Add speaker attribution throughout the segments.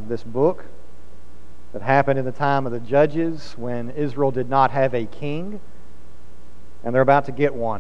Speaker 1: this book that happened in the time of the Judges when Israel did not have a king, and they're about to get one.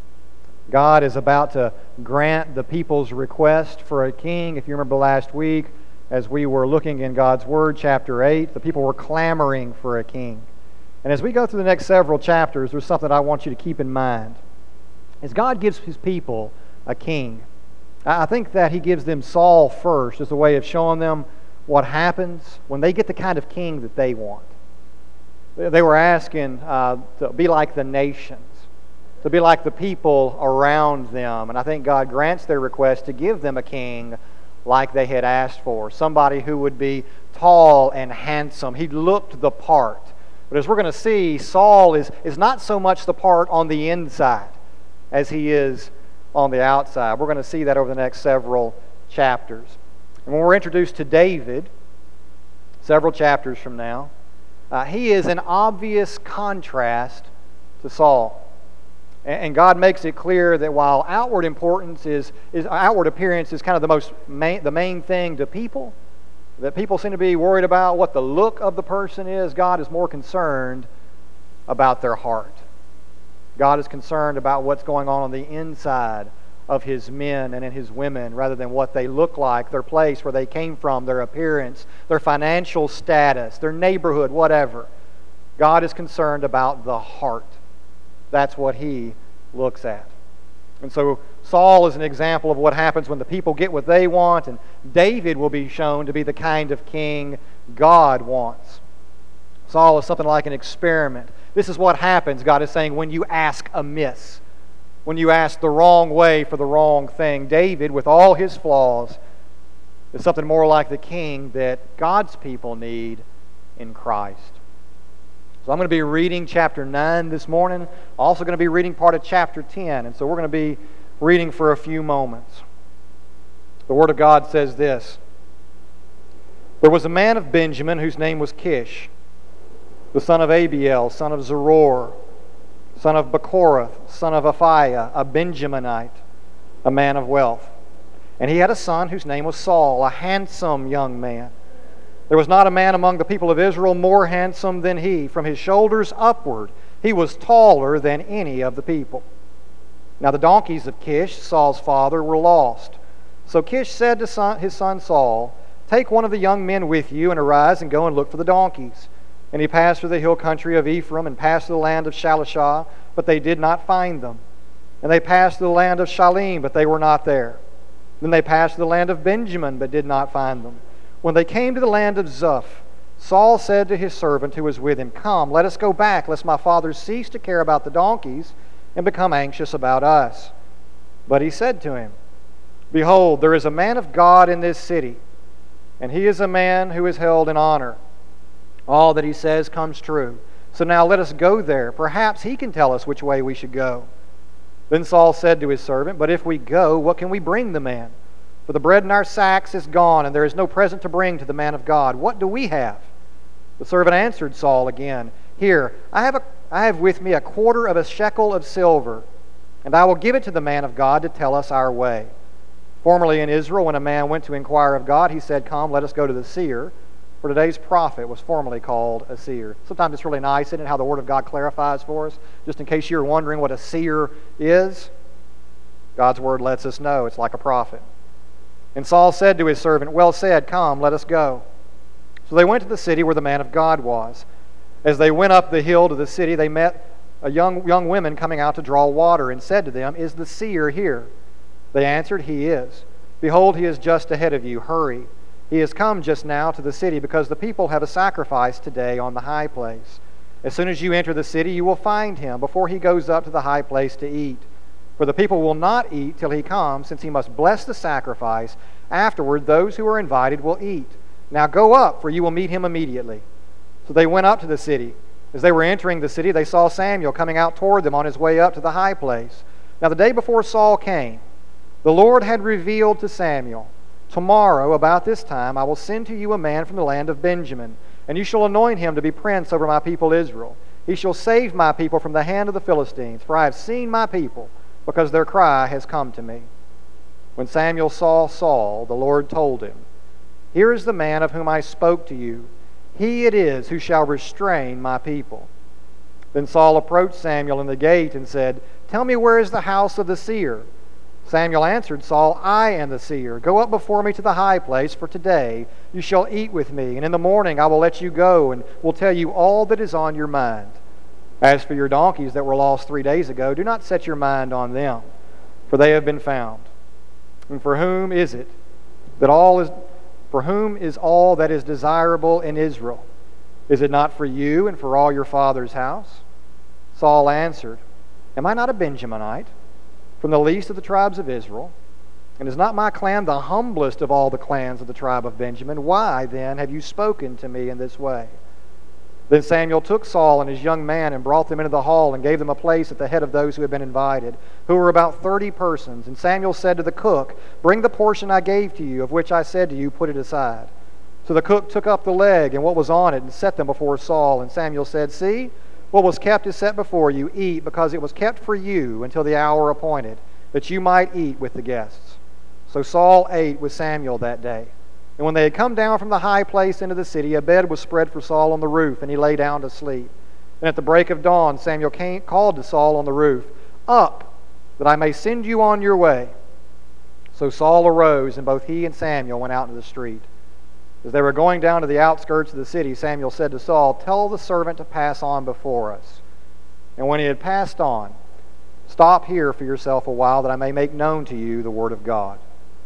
Speaker 1: God is about to grant the people's request for a king. If you remember last week, as we were looking in God's Word, chapter 8, the people were clamoring for a king. And as we go through the next several chapters, there's something I want you to keep in mind. As God gives His people a king, I think that He gives them Saul first as a way of showing them what happens when they get the kind of king that they want. They were asking to be like the nations, to be like the people around them. And I think God grants their request to give them a king like they had asked for. Somebody who would be tall and handsome. He looked the part. But as we're going to see, Saul is not so much the part on the inside as he is on the outside. We're going to see that over the next several chapters. And when we're introduced to David, several chapters from now, he is an obvious contrast to Saul. And God makes it clear that while outward appearance is kind of the main thing to people, that people seem to be worried about what the look of the person is, God is more concerned about their heart. God is concerned about what's going on the inside of His men and in His women rather than what they look like, their place, where they came from, their appearance, their financial status, their neighborhood, whatever. God is concerned about the heart. That's what He looks at. And so Saul is an example of what happens when the people get what they want, and David will be shown to be the kind of king God wants. Saul is something like an experiment. This is what happens, God is saying, when you ask amiss, when you ask the wrong way for the wrong thing. David, with all his flaws, is something more like the king that God's people need in Christ. So I'm going to be reading chapter 9 this morning. Also going to be reading part of chapter 10. And so we're going to be reading for a few moments. The Word of God says this: There was a man of Benjamin whose name was Kish, the son of Abiel, son of Zeror, son of Bechorath, son of Aphiah, a Benjaminite, a man of wealth. And he had a son whose name was Saul, a handsome young man. There was not a man among the people of Israel more handsome than he. From his shoulders upward, he was taller than any of the people. Now the donkeys of Kish, Saul's father, were lost. So Kish said to his son Saul, Take one of the young men with you, and arise and go and look for the donkeys. And he passed through the hill country of Ephraim, and passed through the land of Shalishah, but they did not find them. And they passed through the land of Shalim, but they were not there. Then they passed through the land of Benjamin, but did not find them. When they came to the land of Zuph, Saul said to his servant who was with him, Come, let us go back, lest my father cease to care about the donkeys and become anxious about us. But he said to him, Behold, there is a man of God in this city, and he is a man who is held in honor. All that he says comes true. So now let us go there. Perhaps he can tell us which way we should go. Then Saul said to his servant, But if we go, what can we bring the man? For the bread in our sacks is gone, and there is no present to bring to the man of God. What do we have? The servant answered Saul again, Here, I have with me a quarter of a shekel of silver, and I will give it to the man of God to tell us our way. Formerly in Israel, when a man went to inquire of God, he said, Come, let us go to the seer. For today's prophet was formerly called a seer. Sometimes it's really nice, isn't it, how the Word of God clarifies for us? Just in case you're wondering what a seer is, God's Word lets us know it's like a prophet. And Saul said to his servant, Well said, come, let us go. So they went to the city where the man of God was. As they went up the hill to the city, they met young women coming out to draw water, and said to them, Is the seer here? They answered, He is. Behold, he is just ahead of you. Hurry. He has come just now to the city, because the people have a sacrifice today on the high place. As soon as you enter the city, you will find him before he goes up to the high place to eat. For the people will not eat till he comes, since he must bless the sacrifice. Afterward, those who are invited will eat. Now go up, for you will meet him immediately. So they went up to the city. As they were entering the city, they saw Samuel coming out toward them on his way up to the high place. Now the day before Saul came, the Lord had revealed to Samuel, Tomorrow, about this time, I will send to you a man from the land of Benjamin, and you shall anoint him to be prince over my people Israel. He shall save my people from the hand of the Philistines, for I have seen my people, because their cry has come to me. When Samuel saw Saul, the Lord told him, Here is the man of whom I spoke to you. He it is who shall restrain my people." Then Saul approached Samuel in the gate and said, "Tell me, where is the house of the seer?" Samuel answered Saul, "I am the seer. Go up before me to the high place, for today you shall eat with me, and in the morning I will let you go, and will tell you all that is on your mind. As for your donkeys that were lost 3 days ago, do not set your mind on them, for they have been found. And for whom is all that is desirable in Israel? Is it not for you and for all your father's house?" Saul answered, "Am I not a Benjaminite, from the least of the tribes of Israel? And is not my clan the humblest of all the clans of the tribe of Benjamin? Why, then, have you spoken to me in this way?" Then Samuel took Saul and his young man and brought them into the hall and gave them a place at the head of those who had been invited, who were about 30 persons. And Samuel said to the cook, "Bring the portion I gave to you, of which I said to you, put it aside." So the cook took up the leg and what was on it and set them before Saul. And Samuel said, "See, what was kept is set before you. Eat, because it was kept for you until the hour appointed, that you might eat with the guests." So Saul ate with Samuel that day. And when they had come down from the high place into the city, a bed was spread for Saul on the roof, and he lay down to sleep. And at the break of dawn, Samuel called to Saul on the roof, "Up, that I may send you on your way." So Saul arose, and both he and Samuel went out into the street. As they were going down to the outskirts of the city, Samuel said to Saul, "Tell the servant to pass on before us." And when he had passed on, "Stop here for yourself a while, that I may make known to you the word of God."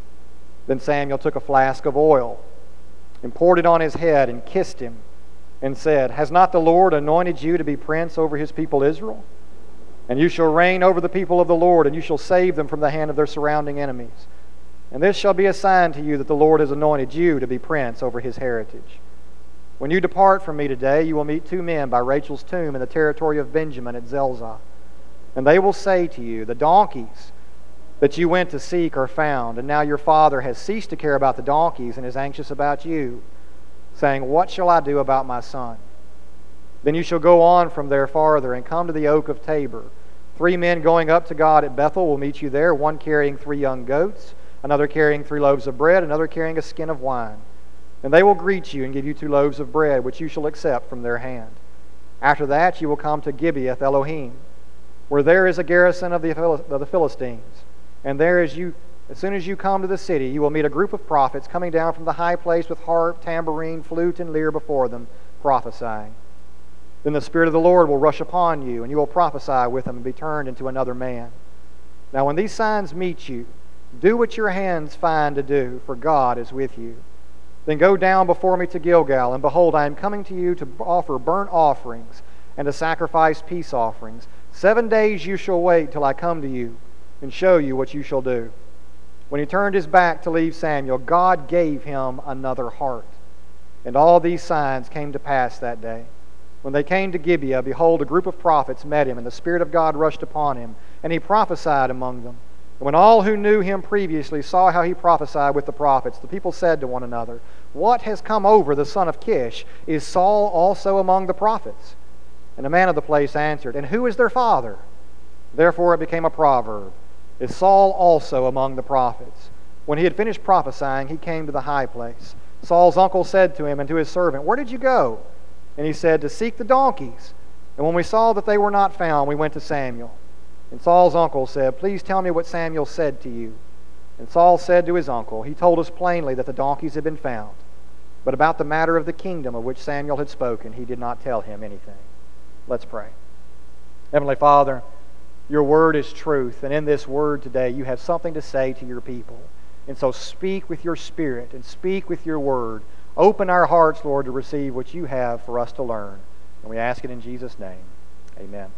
Speaker 1: Then Samuel took a flask of oil and poured it on his head and kissed him and said, "Has not the Lord anointed you to be prince over his people Israel? And you shall reign over the people of the Lord, and you shall save them from the hand of their surrounding enemies. And this shall be a sign to you that the Lord has anointed you to be prince over his heritage. When you depart from me today, you will meet 2 men by Rachel's tomb in the territory of Benjamin at Zelzah. And they will say to you, 'The donkeys that you went to seek are found, and now your father has ceased to care about the donkeys and is anxious about you, saying, What shall I do about my son?' Then you shall go on from there farther and come to the oak of Tabor. 3 men going up to God at Bethel will meet you there, one carrying 3 young goats, another carrying 3 loaves of bread, another carrying a skin of wine. And they will greet you and give you 2 loaves of bread, which you shall accept from their hand. After that you will come to Gibeath Elohim, where there is a garrison of the Philistines. And there, as soon as you come to the city, you will meet a group of prophets coming down from the high place with harp, tambourine, flute, and lyre before them, prophesying. Then the Spirit of the Lord will rush upon you, and you will prophesy with them and be turned into another man. Now when these signs meet you, do what your hands find to do, for God is with you. Then go down before me to Gilgal, and behold, I am coming to you to offer burnt offerings and to sacrifice peace offerings. 7 days you shall wait till I come to you and show you what you shall do." When he turned his back to leave Samuel, God gave him another heart. And all these signs came to pass that day. When they came to Gibeah, behold, a group of prophets met him, and the Spirit of God rushed upon him, and he prophesied among them. And when all who knew him previously saw how he prophesied with the prophets, the people said to one another, "What has come over the son of Kish? Is Saul also among the prophets?" And a man of the place answered, "And who is their father?" Therefore it became a proverb, "Is Saul also among the prophets?" When he had finished prophesying, he came to the high place. Saul's uncle said to him and to his servant, "Where did you go?" And he said, "To seek the donkeys. And when we saw that they were not found, we went to Samuel." And Saul's uncle said, "Please tell me what Samuel said to you." And Saul said to his uncle, "He told us plainly that the donkeys had been found. But about the matter of the kingdom of which Samuel had spoken, he did not tell him anything." Let's pray. Heavenly Father, your word is truth, and in this word today you have something to say to your people. And so speak with your Spirit and speak with your word. Open our hearts, Lord, to receive what you have for us to learn. And we ask it in Jesus' name. Amen.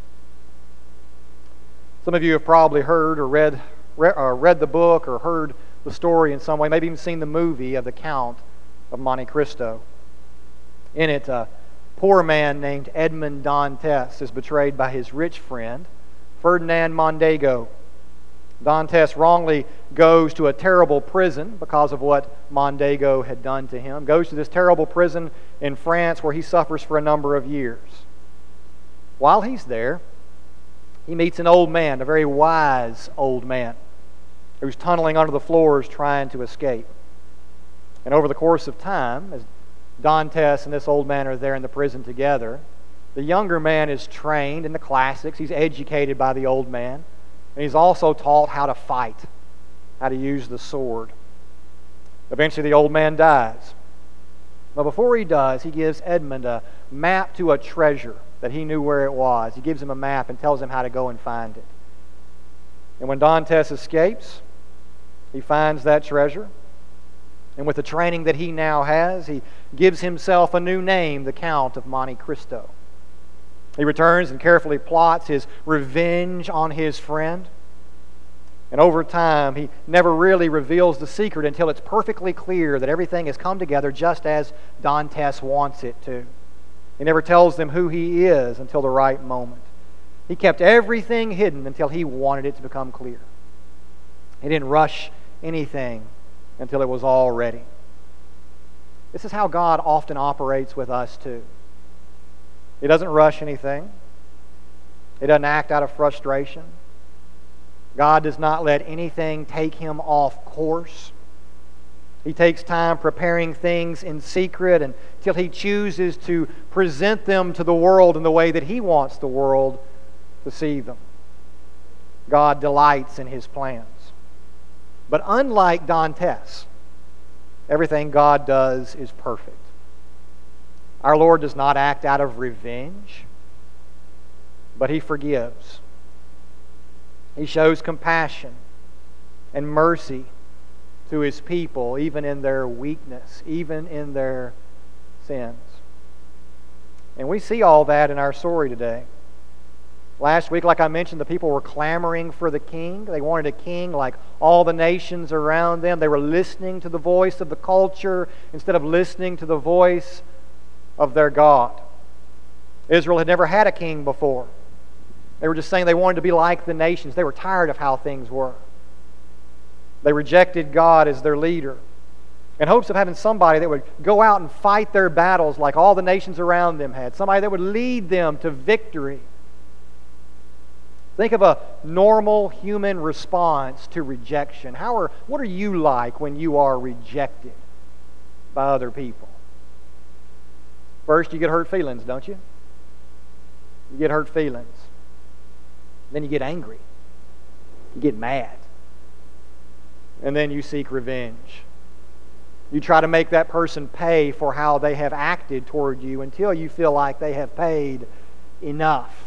Speaker 1: Some of you have probably heard or read the book or heard the story in some way, maybe even seen the movie of The Count of Monte Cristo. In it, a poor man named Edmond Dantes is betrayed by his rich friend, Ferdinand Mondego. Dantes wrongly goes to a terrible prison because of what Mondego had done to him. Goes to this terrible prison in France where he suffers for a number of years. While he's there, he meets an old man, a very wise old man, who's tunneling under the floors trying to escape. And over the course of time, as Dantes and this old man are there in the prison together, the younger man is trained in the classics. He's educated by the old man. And he's also taught how to fight, how to use the sword. Eventually the old man dies. But before he does, he gives Edmund a map to a treasure that he knew where it was. He gives him a map and tells him how to go and find it. And when Dantes escapes, he finds that treasure. And with the training that he now has, he gives himself a new name, the Count of Monte Cristo. He returns and carefully plots his revenge on his friend. And over time, he never really reveals the secret until it's perfectly clear that everything has come together just as Dantes wants it to. He never tells them who he is until the right moment. He kept everything hidden until he wanted it to become clear. He didn't rush anything until it was all ready. This is how God often operates with us too. He doesn't rush anything. He doesn't act out of frustration. God does not let anything take him off course. He takes time preparing things in secret until he chooses to present them to the world in the way that he wants the world to see them. God delights in his plans. But unlike Dantes, everything God does is perfect. Our Lord does not act out of revenge, but he forgives. He shows compassion and mercy to his people, even in their weakness, even in their sins. And we see all that in our story today. Last week, like I mentioned, the people were clamoring for the king. They wanted a king like all the nations around them. They were listening to the voice of the culture instead of listening to the voice of their God. Israel had never had a king before. They were just saying they wanted to be like the nations. They were tired of how things were. They rejected God as their leader in hopes of having somebody that would go out and fight their battles like all the nations around them had. Somebody that would lead them to victory. Think of a normal human response to rejection. What are you like when you are rejected by other people? First, you get hurt feelings, don't you? You get hurt feelings. Then you get angry. You get mad. And then you seek revenge. You try to make that person pay for how they have acted toward you until you feel like they have paid enough.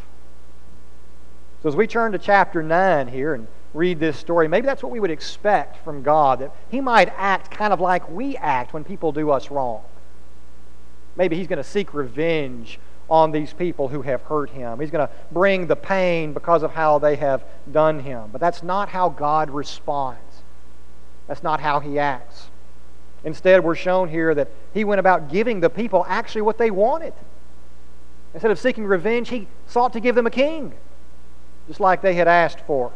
Speaker 1: So as we turn to chapter 9 here and read this story, maybe that's what we would expect from God, that he might act kind of like we act when people do us wrong. Maybe he's going to seek revenge on these people who have hurt him. He's going to bring the pain because of how they have done him. But that's not how God responds. That's not how he acts. Instead, we're shown here that he went about giving the people actually what they wanted. Instead of seeking revenge, he sought to give them a king, just like they had asked for.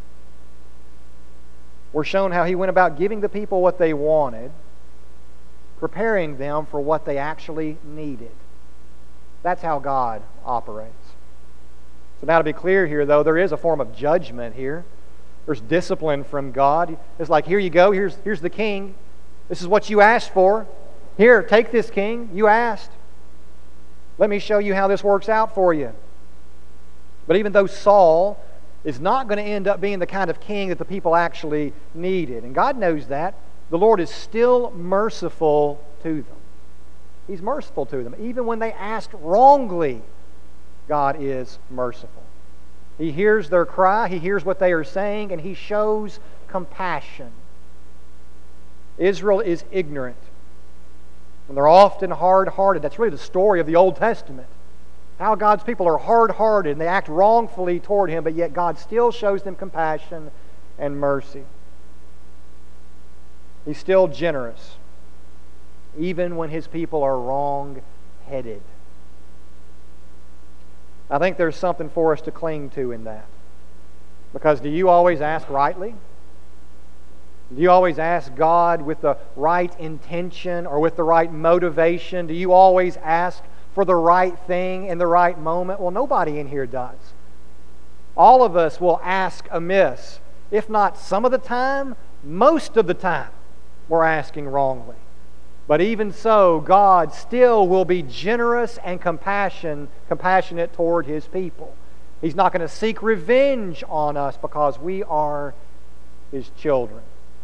Speaker 1: We're shown how he went about giving the people what they wanted, preparing them for what they actually needed. That's how God operates. So now to be clear here, though, there is a form of judgment here. There's discipline from God. It's like, here you go, here's the king. This is what you asked for. Here, take this king. You asked. Let me show you how this works out for you. But even though Saul is not going to end up being the kind of king that the people actually needed, and God knows that, the Lord is still merciful to them. He's merciful to them. Even when they asked wrongly, God is merciful. He hears their cry, he hears what they are saying, and he shows compassion. Israel is ignorant, and they're often hard-hearted. That's really the story of the Old Testament. How God's people are hard-hearted and they act wrongfully toward him, but yet God still shows them compassion and mercy. He's still generous, even when his people are wrong-headed. I think there's something for us to cling to in that. Because do you always ask rightly? Do you always ask God with the right intention or with the right motivation? Do you always ask for the right thing in the right moment? Well, nobody in here does. All of us will ask amiss. If not some of the time, most of the time, we're asking wrongly. But even so, God still will be generous and compassionate toward His people. He's not going to seek revenge on us because we are His children.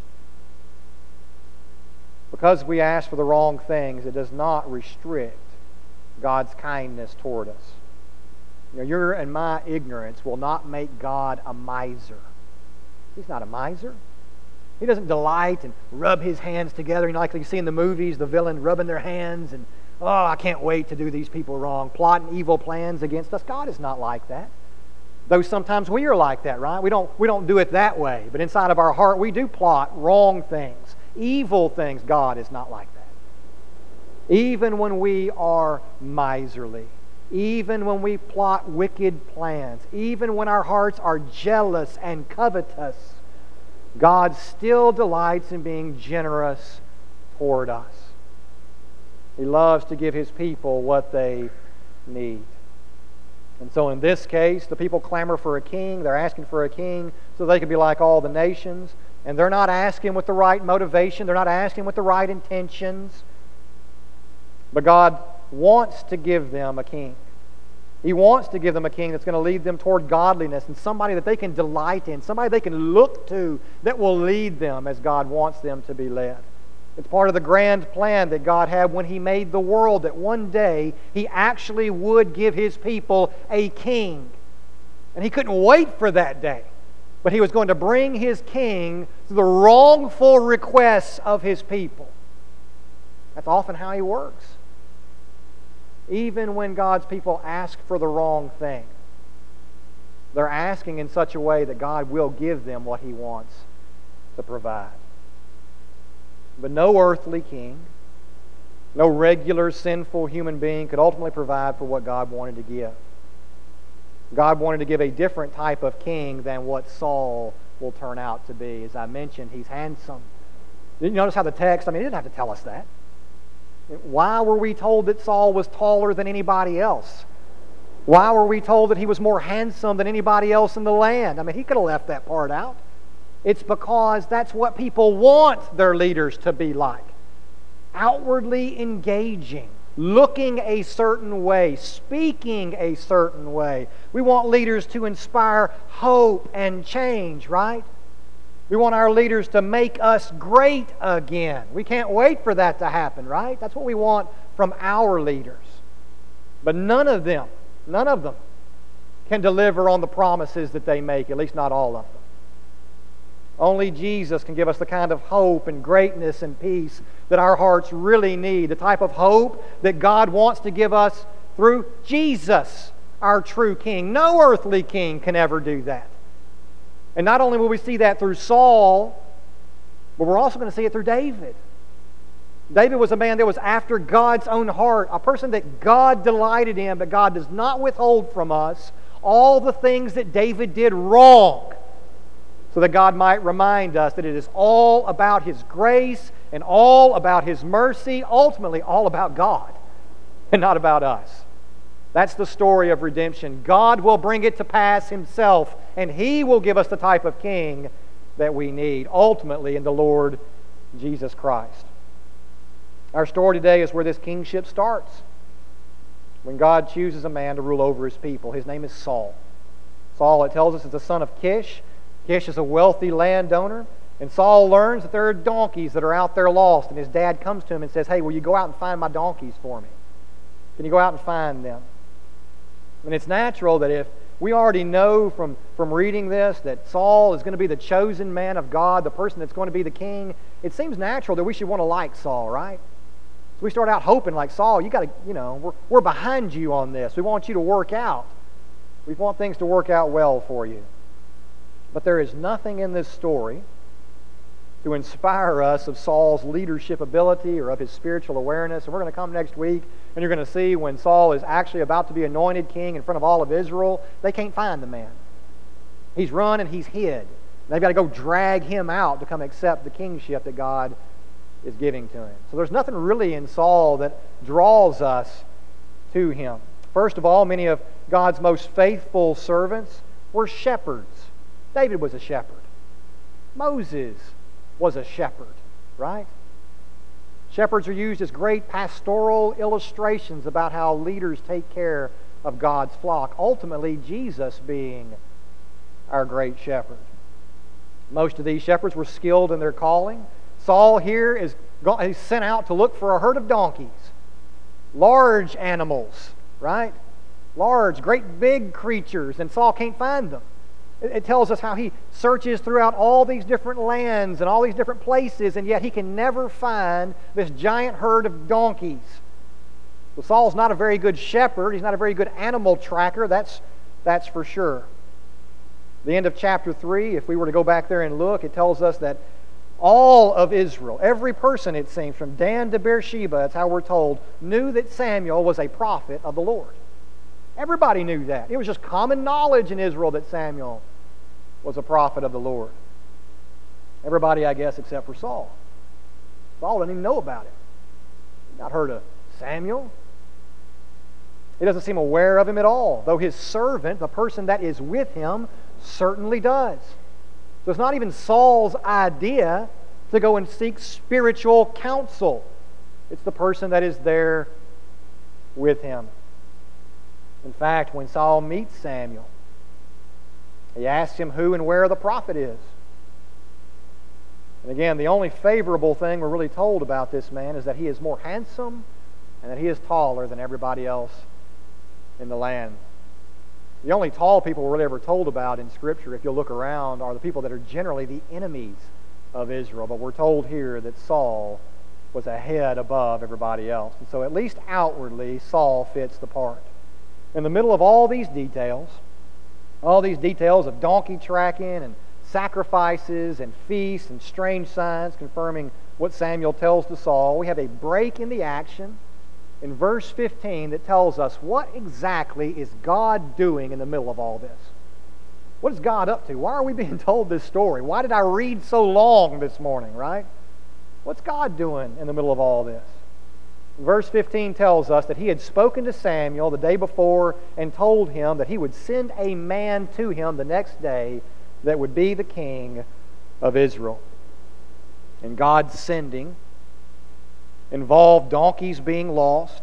Speaker 1: Because we ask for the wrong things, it does not restrict God's kindness toward us. Your and my ignorance will not make God a miser. He's not a miser. He doesn't delight and rub his hands together. Like you see in the movies, the villain rubbing their hands and, oh, I can't wait to do these people wrong, plotting evil plans against us. God is not like that. Though sometimes we are like that, right? We don't do it that way. But inside of our heart, we do plot wrong things, evil things. God is not like that. Even when we are miserly, even when we plot wicked plans, even when our hearts are jealous and covetous, God still delights in being generous toward us. He loves to give His people what they need. And so in this case, the people clamor for a king. They're asking for a king so they can be like all the nations. And they're not asking with the right motivation. They're not asking with the right intentions. But God wants to give them a king. He wants to give them a king that's going to lead them toward godliness and somebody that they can delight in, somebody they can look to that will lead them as God wants them to be led. It's part of the grand plan that God had when He made the world, that one day He actually would give His people a king. And He couldn't wait for that day. But He was going to bring His king to the wrongful requests of His people. That's often how He works. Even when God's people ask for the wrong thing, they're asking in such a way that God will give them what He wants to provide. But no earthly king, no regular sinful human being could ultimately provide for what God wanted to give. God wanted to give a different type of king than what Saul will turn out to be. As I mentioned, he's handsome. Did you notice how the text, he didn't have to tell us that. Why were we told that Saul was taller than anybody else? Why were we told that he was more handsome than anybody else in the land? He could have left that part out. It's because that's what people want their leaders to be like. Outwardly engaging, looking a certain way, speaking a certain way. We want leaders to inspire hope and change, right? We want our leaders to make us great again. We can't wait for that to happen, right? That's what we want from our leaders. But none of them can deliver on the promises that they make, at least not all of them. Only Jesus can give us the kind of hope and greatness and peace that our hearts really need, the type of hope that God wants to give us through Jesus, our true King. No earthly king can ever do that. And not only will we see that through Saul, but we're also going to see it through David. David was a man that was after God's own heart, a person that God delighted in, but God does not withhold from us all the things that David did wrong, so that God might remind us that it is all about His grace and all about His mercy, ultimately all about God and not about us. That's the story of redemption. God will bring it to pass Himself, and He will give us the type of king that we need, ultimately in the Lord Jesus Christ. Our story today is where this kingship starts. When God chooses a man to rule over His people. His name is Saul. Saul, it tells us, is the son of Kish. Kish is a wealthy landowner. And Saul learns that there are donkeys that are out there lost. And his dad comes to him and says, hey, will you go out and find my donkeys for me? Can you go out and find them? And it's natural that if we already know from reading this that Saul is going to be the chosen man of God, the person that's going to be the king, it seems natural that we should want to like Saul, right? So we start out hoping like, Saul, you got to, we're behind you on this. We want you to work out. We want things to work out well for you. But there is nothing in this story to inspire us of Saul's leadership ability or of his spiritual awareness. And we're going to come next week, and you're going to see when Saul is actually about to be anointed king in front of all of Israel, they can't find the man. He's run and he's hid. They've got to go drag him out to come accept the kingship that God is giving to him. So there's nothing really in Saul that draws us to him. First of all, many of God's most faithful servants were shepherds. David was a shepherd. Moses was a shepherd, right? Shepherds are used as great pastoral illustrations about how leaders take care of God's flock, ultimately Jesus being our great shepherd. Most of these shepherds were skilled in their calling. Saul here is sent out to look for a herd of donkeys, large animals, right? Large, great big creatures, and Saul can't find them. It tells us how he searches throughout all these different lands and all these different places, and yet he can never find this giant herd of donkeys. So Saul's not a very good shepherd. He's not a very good animal tracker. That's for sure. The end of chapter 3, if we were to go back there and look, it tells us that all of Israel, every person, it seems, from Dan to Beersheba, that's how we're told, knew that Samuel was a prophet of the Lord. Everybody knew that. It was just common knowledge in Israel that Samuel was a prophet of the Lord. Everybody, I guess, except for Saul. Saul didn't even know about it. He'd not heard of Samuel. He doesn't seem aware of him at all, though his servant, the person that is with him, certainly does. So it's not even Saul's idea to go and seek spiritual counsel. It's the person that is there with him. In fact, when Saul meets Samuel, he asks him who and where the prophet is. And again, the only favorable thing we're really told about this man is that he is more handsome and that he is taller than everybody else in the land. The only tall people we're really ever told about in Scripture, if you'll look around, are the people that are generally the enemies of Israel. But we're told here that Saul was a head above everybody else. And so at least outwardly, Saul fits the part. In the middle of all these details of donkey tracking and sacrifices and feasts and strange signs confirming what Samuel tells to Saul, we have a break in the action in verse 15 that tells us what exactly is God doing in the middle of all this. What is God up to? Why are we being told this story? Why did I read so long this morning, right? What's God doing in the middle of all this? Verse 15 tells us that he had spoken to Samuel the day before and told him that he would send a man to him the next day that would be the king of Israel. And God's sending involved donkeys being lost,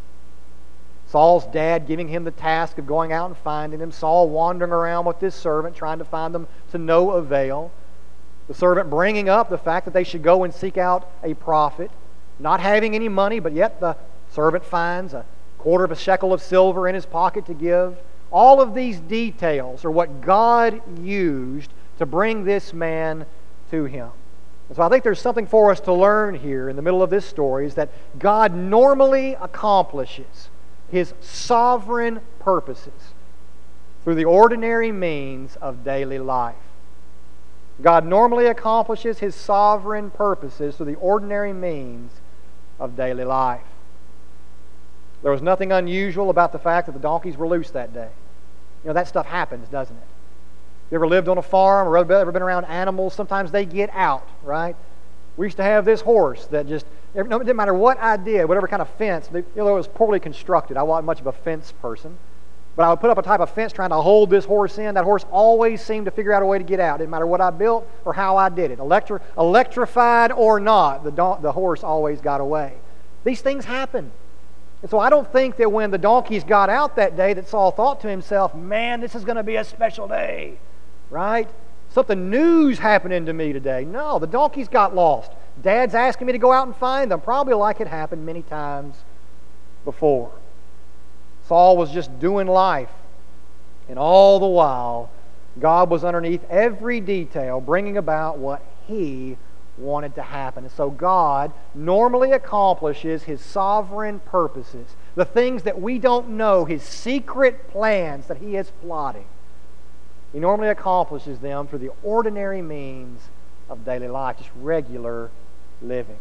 Speaker 1: Saul's dad giving him the task of going out and finding them, Saul wandering around with this servant trying to find them to no avail, the servant bringing up the fact that they should go and seek out a prophet, not having any money, but yet the servant finds a quarter of a shekel of silver in his pocket to give. All of these details are what God used to bring this man to him. And so I think there's something for us to learn here in the middle of this story, is that God normally accomplishes His sovereign purposes through the ordinary means of daily life. God normally accomplishes His sovereign purposes through the ordinary means of daily life. There was nothing unusual about the fact that the donkeys were loose that day. You know, that stuff happens, doesn't it? You ever lived on a farm or ever been around animals? Sometimes they get out, right? We used to have this horse that just, it didn't matter what I did, whatever kind of fence, it was poorly constructed. I wasn't much of a fence person. But I would put up a type of fence trying to hold this horse in. That horse always seemed to figure out a way to get out. Didn't matter what I built or how I did it. Electrified or not, the horse always got away. These things happen. And so I don't think that when the donkeys got out that day that Saul thought to himself, man, this is going to be a special day, right? Something new's happening to me today. No, the donkeys got lost. Dad's asking me to go out and find them, probably like it happened many times before. Saul was just doing life, and all the while, God was underneath every detail, bringing about what He wanted to happen. And so God normally accomplishes His sovereign purposes, the things that we don't know, His secret plans that He is plotting. He normally accomplishes them through the ordinary means of daily life, just regular living.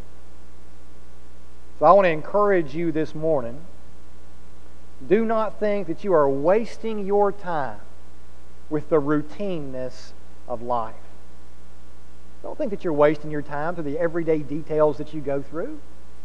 Speaker 1: So I want to encourage you this morning, do not think that you are wasting your time with the routineness of life. Don't think that you're wasting your time through the everyday details that you go through.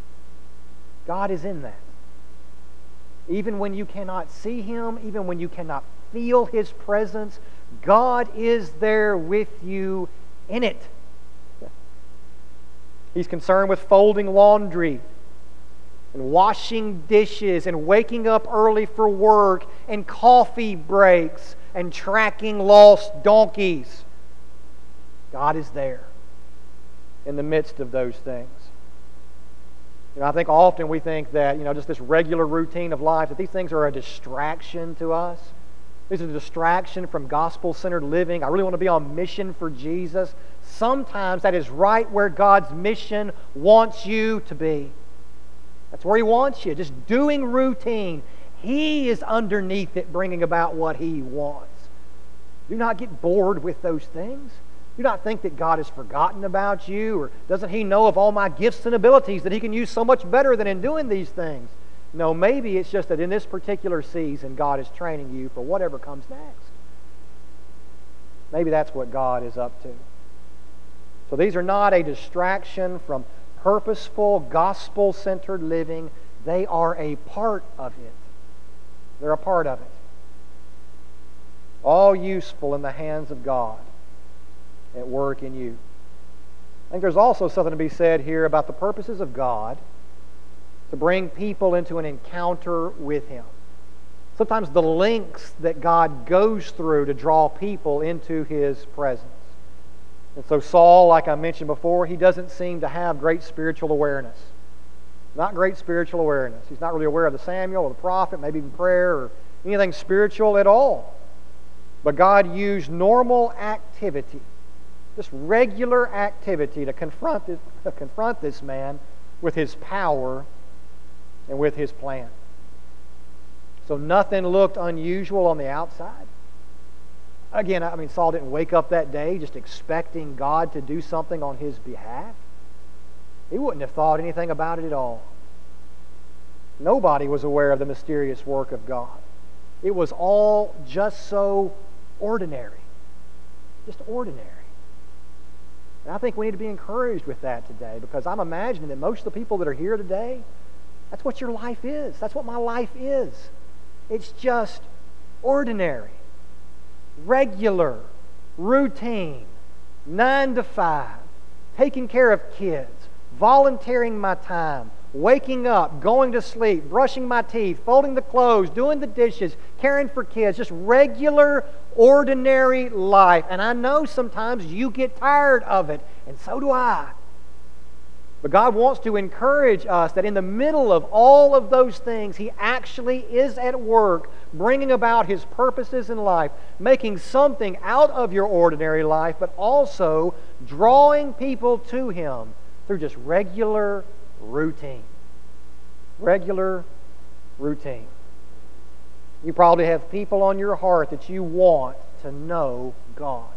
Speaker 1: God is in that. Even when you cannot see Him, even when you cannot feel His presence, God is there with you in it. He's concerned with folding laundry and washing dishes and waking up early for work and coffee breaks and tracking lost donkeys. God is there in the midst of those things. I think often we think that, just this regular routine of life, that these things are a distraction to us. These are a distraction from gospel-centered living. I really want to be on mission for Jesus. Sometimes that is right where God's mission wants you to be. That's where He wants you, just doing routine. He is underneath it, bringing about what He wants. Do not get bored with those things. Do not think that God has forgotten about you, or doesn't He know of all my gifts and abilities that He can use so much better than in doing these things? No, maybe it's just that in this particular season, God is training you for whatever comes next. Maybe that's what God is up to. So these are not a distraction from purposeful, gospel-centered living. They are a part of it. They're a part of it. All useful in the hands of God at work in you. I think there's also something to be said here about the purposes of God to bring people into an encounter with Him. Sometimes the lengths that God goes through to draw people into His presence. And so Saul, like I mentioned before, he doesn't seem to have great spiritual awareness. Not great spiritual awareness. He's not really aware of the Samuel or the prophet, maybe even prayer or anything spiritual at all. But God used normal activity, just regular activity, to confront this man with His power and with His plan. So nothing looked unusual on the outside. Again, Saul didn't wake up that day just expecting God to do something on his behalf. He wouldn't have thought anything about it at all. Nobody was aware of the mysterious work of God. It was all just so ordinary. Just ordinary. And I think we need to be encouraged with that today, because I'm imagining that most of the people that are here today, that's what your life is. That's what my life is. It's just ordinary, regular, routine, 9 to 5, taking care of kids, volunteering my time, waking up, going to sleep, brushing my teeth, folding the clothes, doing the dishes, caring for kids, just regular, ordinary life. And I know sometimes you get tired of it, and so do I. But God wants to encourage us that in the middle of all of those things, He actually is at work bringing about His purposes in life, making something out of your ordinary life, but also drawing people to Him through just regular routine. Regular routine. You probably have people on your heart that you want to know God.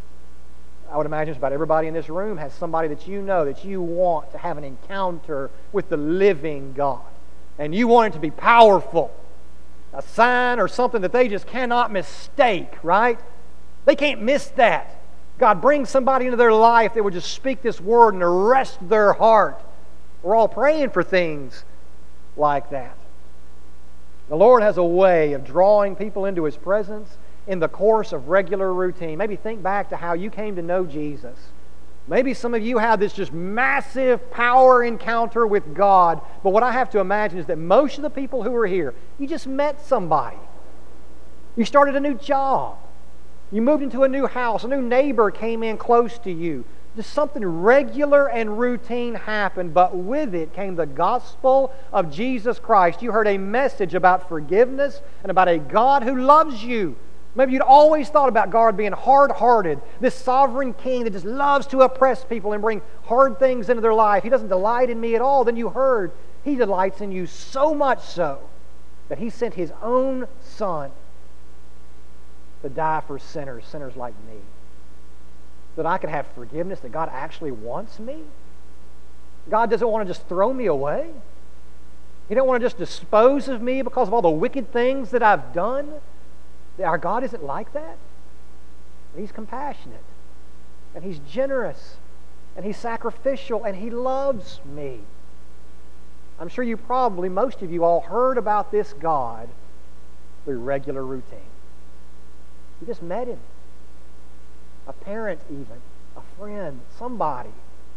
Speaker 1: I would imagine just about everybody in this room has somebody that you know that you want to have an encounter with the living God. And you want it to be powerful. A sign or something that they just cannot mistake, right? They can't miss that. God brings somebody into their life that would just speak this word and arrest their heart. We're all praying for things like that. The Lord has a way of drawing people into His presence in the course of regular routine. Maybe think back to how you came to know Jesus. Maybe some of you had this just massive power encounter with God, but what I have to imagine is that most of the people who are here, you just met somebody. You started a new job. You moved into a new house. A new neighbor came in close to you. Just something regular and routine happened, but with it came the gospel of Jesus Christ. You heard a message about forgiveness and about a God who loves you. Maybe you'd always thought about God being hard-hearted, this sovereign king that just loves to oppress people and bring hard things into their life. He doesn't delight in me at all. Then you heard He delights in you so much so that He sent His own Son to die for sinners like me, so that I could have forgiveness, that God actually wants me. God doesn't want to just throw me away. He doesn't want to just dispose of me because of all the wicked things that I've done. Our God isn't like that. He's compassionate, and He's generous, and He's sacrificial, and He loves me. I'm sure most of you all heard about this God through regular routine. You just met Him. A parent even, a friend, somebody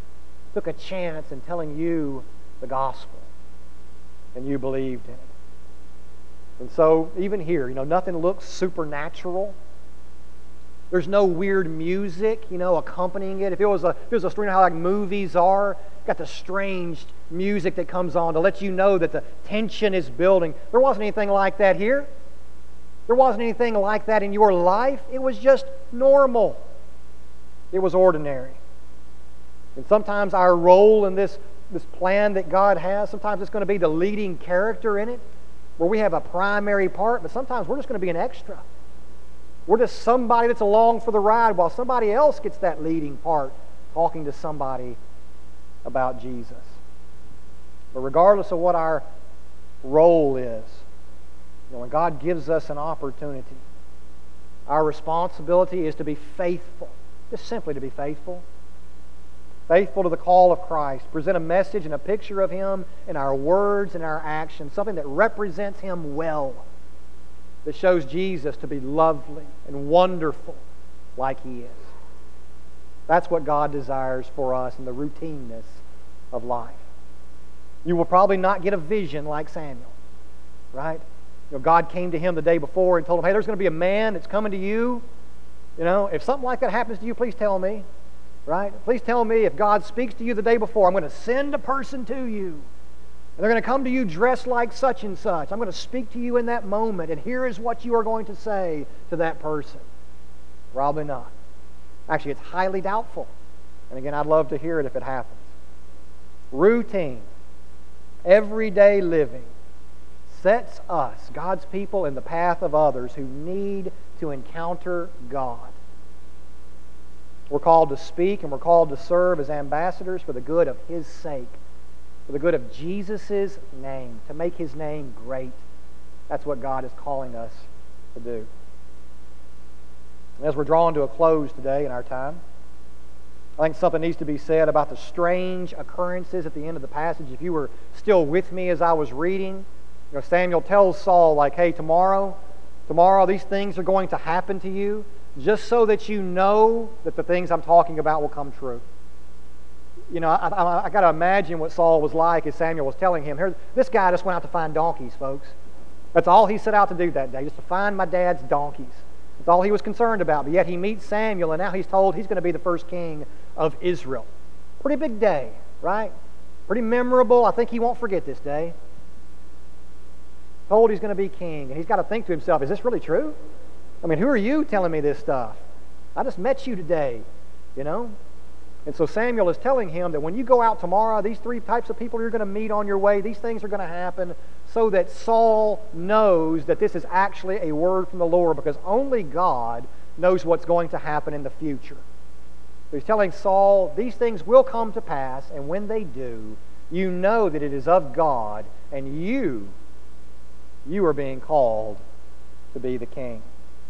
Speaker 1: took a chance in telling you the gospel, and you believed in it. And so, even here, nothing looks supernatural. There's no weird music, accompanying it. If it was a story, how like movies are, got the strange music that comes on to let you know that the tension is building. There wasn't anything like that here. There wasn't anything like that in your life. It was just normal. It was ordinary. And sometimes our role in this plan that God has, sometimes it's going to be the leading character in it, where we have a primary part, but sometimes we're just going to be an extra. We're just somebody that's along for the ride while somebody else gets that leading part, talking to somebody about Jesus. But regardless of what our role is, when God gives us an opportunity, our responsibility is to be faithful, just simply to be faithful. Faithful to the call of Christ. Present a message and a picture of Him in our words and our actions, something that represents Him well, that shows Jesus to be lovely and wonderful like He is. That's what God desires for us in the routineness of life. You will probably not get a vision like Samuel, right? God came to him the day before and told him, hey, there's going to be a man that's coming to you. If something like that happens to you, please tell me, right? Please tell me if God speaks to you the day before, I'm going to send a person to you. And they're going to come to you dressed like such and such. I'm going to speak to you in that moment, and here is what you are going to say to that person. Probably not. Actually, it's highly doubtful. And again, I'd love to hear it if it happens. Routine, everyday living, sets us, God's people, in the path of others who need to encounter God. We're called to speak and we're called to serve as ambassadors for the good of His sake, for the good of Jesus' name, to make His name great. That's what God is calling us to do. And as we're drawing to a close today in our time, I think something needs to be said about the strange occurrences at the end of the passage. If you were still with me as I was reading, Samuel tells Saul, like, hey, tomorrow these things are going to happen to you, just so that you know that the things I'm talking about will come true. I got to imagine what Saul was like as Samuel was telling him. Here, this guy just went out to find donkeys, folks. That's all he set out to do that day, just to find my dad's donkeys. That's all he was concerned about. But yet he meets Samuel, and now he's told he's going to be the first king of Israel. Pretty big day, right? Pretty memorable. I think he won't forget this day. Told he's going to be king, and he's got to think to himself, is this really true? I mean, who are you telling me this stuff? I just met you today, And so Samuel is telling him that when you go out tomorrow, these three types of people you're going to meet on your way, these things are going to happen, so that Saul knows that this is actually a word from the Lord, because only God knows what's going to happen in the future. So he's telling Saul, these things will come to pass, and when they do, you know that it is of God, and you are being called to be the king.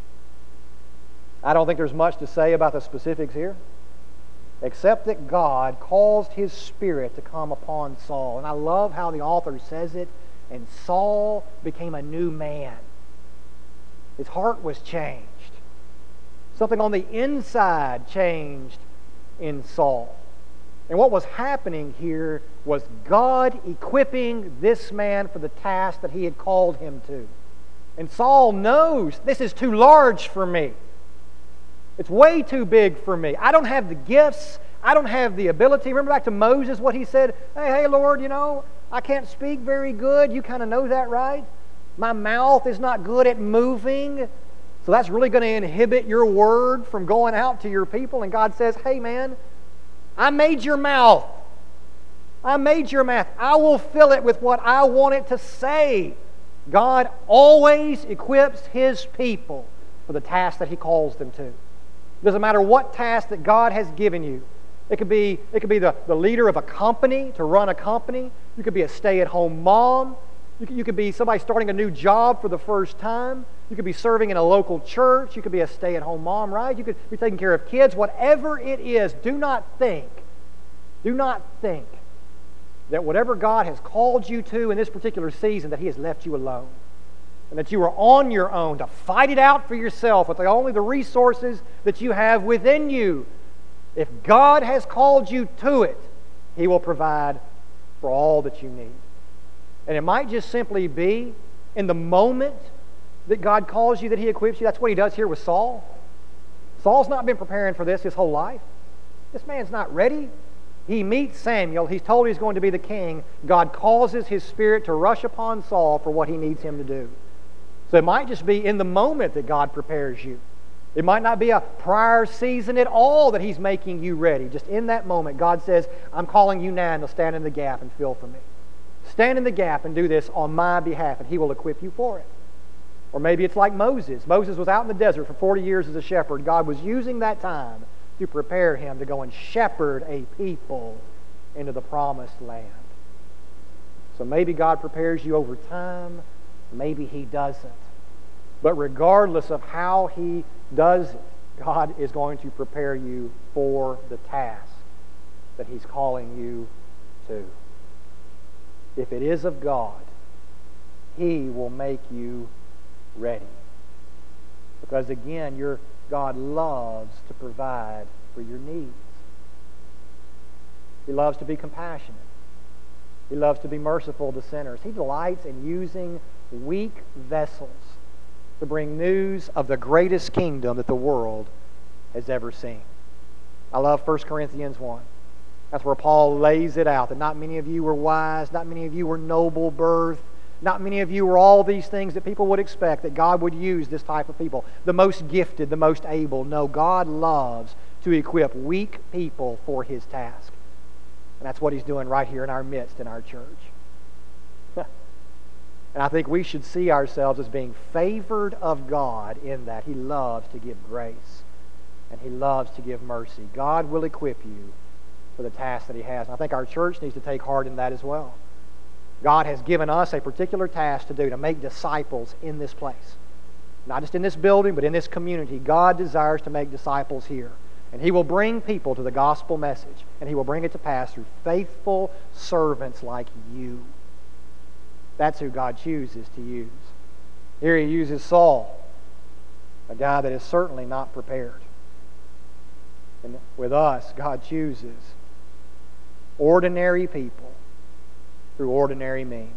Speaker 1: I don't think there's much to say about the specifics here, except that God caused His Spirit to come upon Saul. And I love how the author says it, and Saul became a new man. His heart was changed. Something on the inside changed in Saul. And what was happening here was God equipping this man for the task that He had called him to. And Saul knows, this is too large for me. It's way too big for me. I don't have the gifts. I don't have the ability. Remember back to Moses, what he said? Hey, Lord, I can't speak very good. You kind of know that, right? My mouth is not good at moving. So that's really going to inhibit your word from going out to your people. And God says, hey, man, I made your mouth. I made your mouth. I will fill it with what I want it to say. God always equips His people for the task that He calls them to. It doesn't matter what task that God has given you. It could be the leader of a company, to run a company. You could be a stay-at-home mom. You could be somebody starting a new job for the first time. You could be serving in a local church. You could be a stay-at-home mom, right? You could be taking care of kids. Whatever it is, do not think that whatever God has called you to in this particular season, that He has left you alone. And that you are on your own to fight it out for yourself with only the resources that you have within you. If God has called you to it, He will provide for all that you need. And it might just simply be in the moment that God calls you that He equips you. That's what He does here with Saul. Saul's not been preparing for this his whole life. This man's not ready. He meets Samuel. He's told he's going to be the king. God causes His Spirit to rush upon Saul for what He needs him to do. So it might just be in the moment that God prepares you. It might not be a prior season at all that He's making you ready. Just in that moment, God says, I'm calling you now to stand in the gap and fill for me. Stand in the gap and do this on my behalf, and He will equip you for it. Or maybe it's like Moses. Moses was out in the desert for 40 years as a shepherd. God was using that time to prepare him to go and shepherd a people into the promised land. So maybe God prepares you over time. Maybe He doesn't. But regardless of how He does it, God is going to prepare you for the task that He's calling you to. If it is of God, He will make you ready. Because again, God loves to provide for your needs. He loves to be compassionate. He loves to be merciful to sinners. He delights in using weak vessels to bring news of the greatest kingdom that the world has ever seen. I love 1 Corinthians 1. That's where Paul lays it out, that not many of you were wise, not many of you were noble birth, not many of you were all these things that people would expect, that God would use this type of people. The most gifted, the most able. No, God loves to equip weak people for His task. And that's what He's doing right here in our midst in our church. And I think we should see ourselves as being favored of God in that He loves to give grace and He loves to give mercy. God will equip you for the task that He has. And I think our church needs to take heart in that as well. God has given us a particular task to do, to make disciples in this place. Not just in this building, but in this community. God desires to make disciples here. And He will bring people to the gospel message. And He will bring it to pass through faithful servants like you. That's who God chooses to use. Here He uses Saul, a guy that is certainly not prepared. And with us, God chooses ordinary people through ordinary means.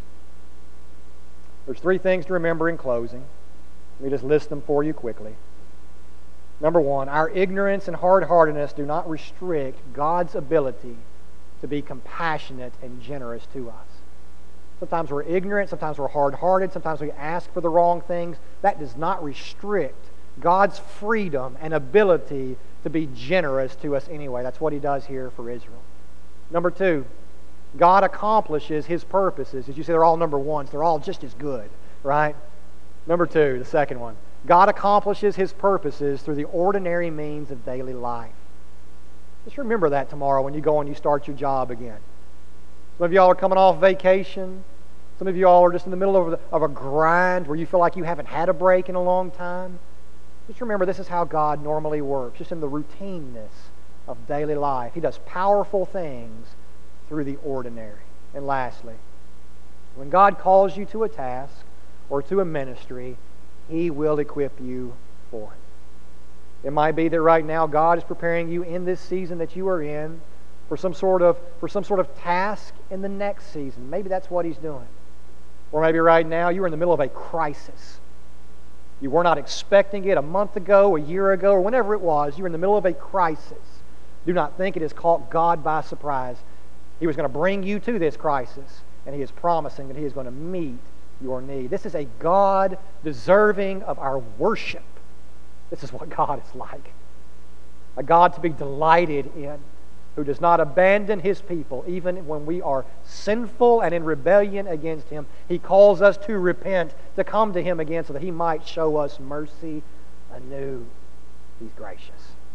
Speaker 1: There's 3 things to remember in closing. Let me just list them for you quickly. Number 1, our ignorance and hard-heartedness do not restrict God's ability to be compassionate and generous to us. Sometimes we're ignorant, sometimes we're hard-hearted, sometimes we ask for the wrong things. That does not restrict God's freedom and ability to be generous to us anyway. That's what He does here for Israel. Number 2, God accomplishes His purposes. As you say, they're all number 1s. They're all just as good, right? Number 2, the second one. God accomplishes His purposes through the ordinary means of daily life. Just remember that tomorrow when you go and you start your job again. Some of y'all are coming off vacation. Some of y'all are just in the middle of a grind where you feel like you haven't had a break in a long time. Just remember, this is how God normally works, just in the routineness of daily life. He does powerful things through the ordinary. And lastly, when God calls you to a task or to a ministry, He will equip you for it. It might be that right now God is preparing you in this season that you are in for some sort of task in the next season. Maybe that's what He's doing. Or maybe right now you're in the middle of a crisis. You were not expecting it a month ago, a year ago, or whenever it was. You're in the middle of a crisis. Do not think it has caught God by surprise. He was going to bring you to this crisis, and He is promising that He is going to meet your need. This is a God deserving of our worship. This is what God is like. A God to be delighted in, who does not abandon His people even when we are sinful and in rebellion against Him. He calls us to repent, to come to Him again so that He might show us mercy anew. He's gracious.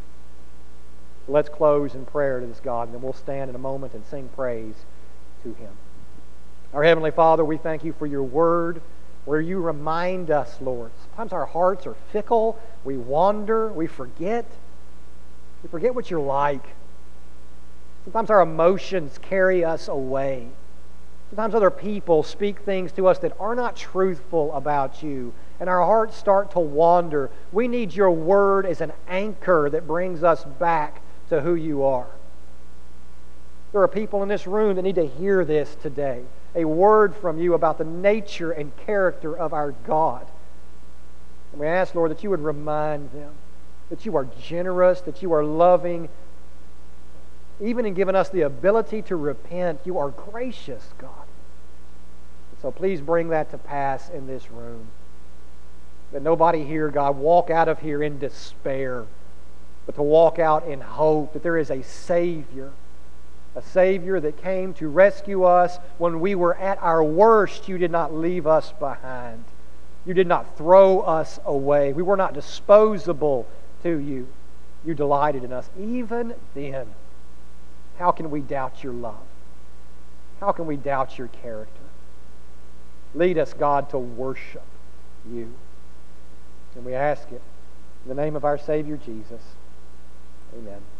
Speaker 1: Let's close in prayer to this God, and then we'll stand in a moment and sing praise to Him. Our Heavenly Father, we thank You for Your Word, where You remind us, Lord. Sometimes our hearts are fickle. We wander. We forget. We forget what You're like. Sometimes our emotions carry us away. Sometimes other people speak things to us that are not truthful about You, and our hearts start to wander. We need Your Word as an anchor that brings us back to who You are. There are people in this room that need to hear this today. A word from you about the nature and character of our God. And we ask, Lord, that you would remind them that you are generous, that you are loving. Even in giving us the ability to repent, you are gracious, God. So please bring that to pass in this room. That nobody here, God, walk out of here in despair, but to walk out in hope that there is a Savior that came to rescue us when we were at our worst. You did not leave us behind. You did not throw us away. We were not disposable to you. You delighted in us. Even then, how can we doubt your love? How can we doubt your character? Lead us, God, to worship you. And we ask it in the name of our Savior Jesus. Amen.